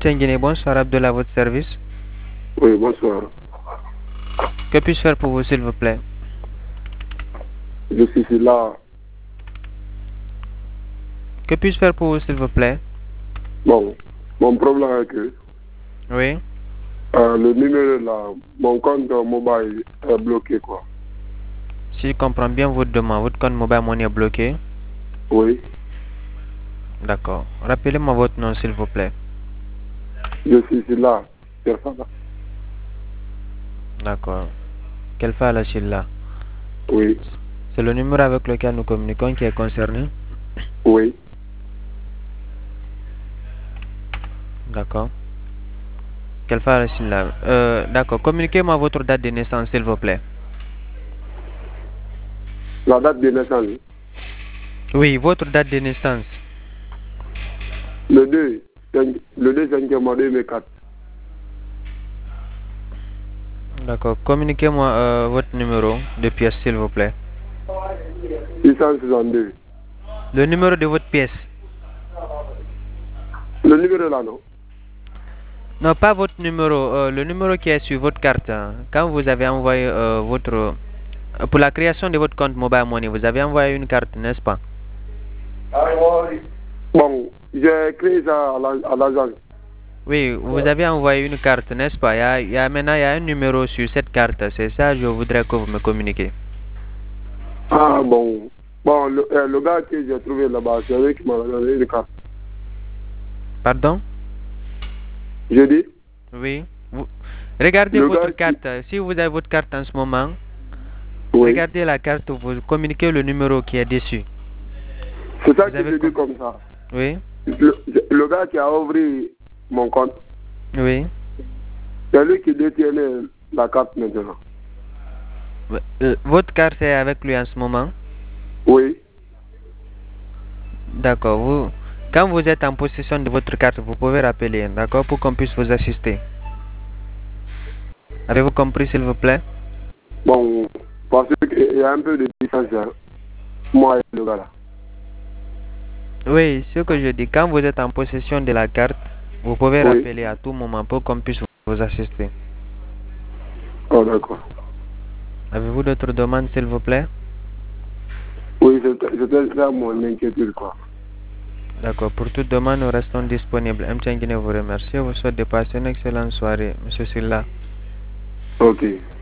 Guinée, bonsoir Abdullah, à votre service. Oui, bonsoir. Que puis-je faire pour vous, s'il vous plaît? Je suis là. Que puis-je faire pour vous, s'il vous plaît? Bon, mon problème est que Oui. le numéro là, mon compte mobile est bloqué, quoi. Si je comprends bien votre demande, votre compte mobile money est bloqué. Oui, D'accord. Rappelez-moi votre nom, s'il vous plaît. je suis là. C'est ça, là. D'accord. Quelle fait la Chilla? Oui, C'est le numéro avec lequel nous communiquons qui est concerné? oui. D'accord. Quelle fait la Chilla? D'accord. Communiquez-moi votre date de naissance, s'il vous plaît. La date de naissance, Oui, votre date de naissance. le 2 5e mois 2004. D'accord. Communiquez-moi votre numéro de pièce, s'il vous plaît. 662. Le numéro de votre pièce. Le numéro là, non? Non, pas votre numéro. Le numéro qui est sur votre carte. Quand vous avez envoyé votre... pour la création de votre compte Mobile Money, vous avez envoyé une carte, n'est-ce pas? Bon, j'ai créé ça à l'agence. Oui, vous avez envoyé une carte, n'est-ce pas? Maintenant, il y a un numéro sur cette carte. C'est ça que je voudrais que vous me communiquiez. Ah bon. Bon, le gars que j'ai trouvé là-bas, c'est lui qui m'a donné une carte. Pardon? Je dis, Oui. Regardez le votre gars qui... carte. Si vous avez votre carte en ce moment, Oui. regardez la carte, vous communiquez le numéro qui est dessus. C'est ça Vous que avez je dis comme ça. Oui. Le gars qui a ouvert mon compte, Oui. c'est lui qui détient la carte maintenant. Votre carte est avec lui en ce moment? Oui. D'accord. Quand vous êtes en possession de votre carte, vous pouvez rappeler, d'accord, pour qu'on puisse vous assister. Avez-vous compris, s'il vous plaît? Bon, parce qu'il y a un peu de distance, hein, moi et le gars là. Oui, ce que je dis, quand vous êtes en possession de la carte, vous pouvez Oui. rappeler à tout moment pour qu'on puisse vous assister. Oh, d'accord. Avez-vous d'autres demandes, s'il vous plaît? Oui, c'était ça mon inquiétude, quoi. D'accord. Pour toute demande, nous restons disponibles. M. Guinée vous remercie. Je vous souhaite de passer une excellente soirée, Monsieur Silla. Ok.